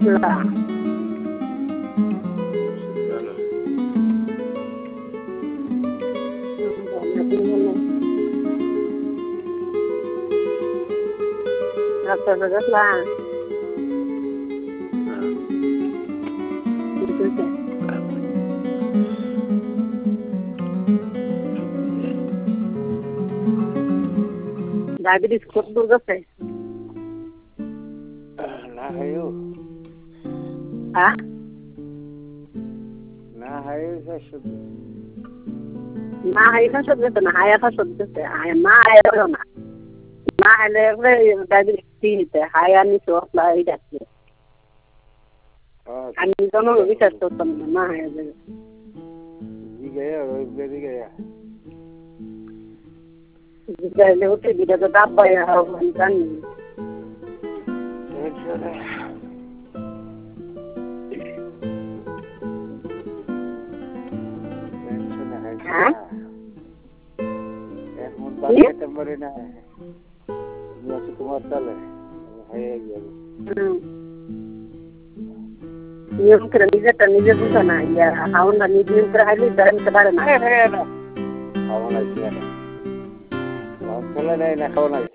বুঝলা রাস্তা বুঝলা ডায়াবেটিস কত দূর গেছে না হাইও হ্যাঁ না হাইও সব না হাইফা সব গেছে না হায়াফা সব গেছে না হায়ারও না না হাইলে ডায়াবেটিস দিতে হায়া নিচে অপলা এই যাচ্ছে আমি কোনো বিশ্বাস করতাম না না হায়া যাবে গয়া ওই বেরি গয়া গেলে উঠে দিলে তো ডাব পাই জানি হ্যাঁ এখন বাড়িতে মরে না তোমার চলে হয়ে যাবে নিয়ম করে নিজেরটা নিজে বুঝে না ইয়া হাওনা নিজে নিয়ম করে হাইলে জানতে পারে না খাওয়া নাই চলে নাই না খাওয়া নাই